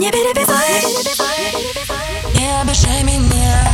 Не перебивай, не обижай меня.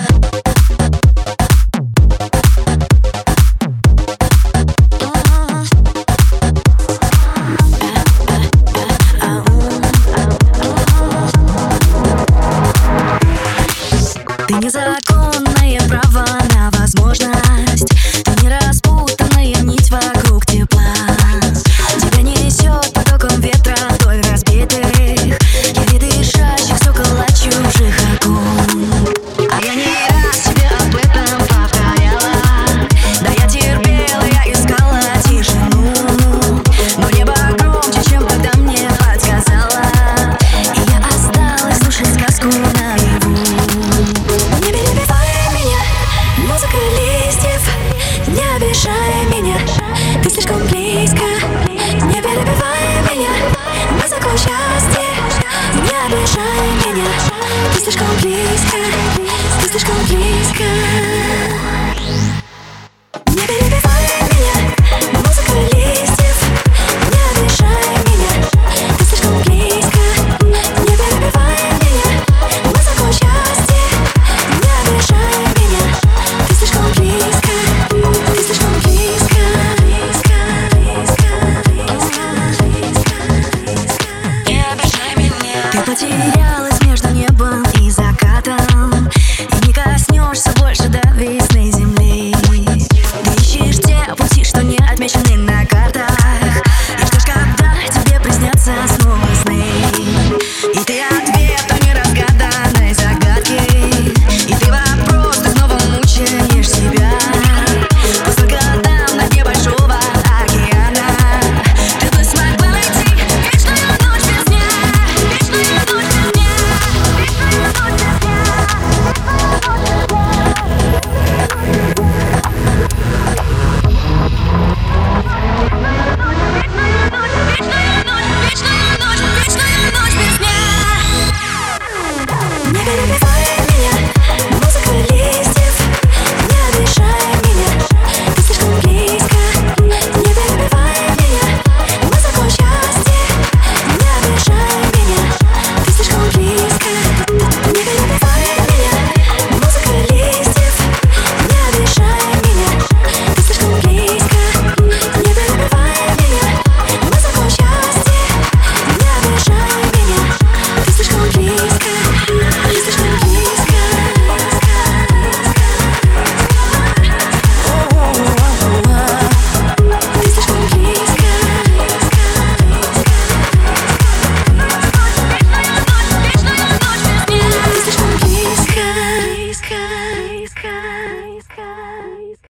Ты незаконное право на возможность. Ты не распутанная нить вокруг тепла. Тебя несет потоком ветра вдоль разбитых, еле дышащих стекол от чужих окон. А я не раз тебе об этом повторяла. Да я терпела, я искала тишину, но небо громче, чем тогда мне подсказала, и я осталась слушать сказку наяву. Не перебивай меня, музыка листьев. Не обижай меня, ты слишком близко. Не перебивай меня, мы закон счастья. Не обижай меня, ты слишком близко. Ты слишком близко. Не перебивай меня, музыка листьев. Не обижай меня, ты слишком близко. Не перебивай меня, мы закон счастья. Не обижай меня, ты слишком близко. Ты слишком близко. Не обижай меня. Ты потеряла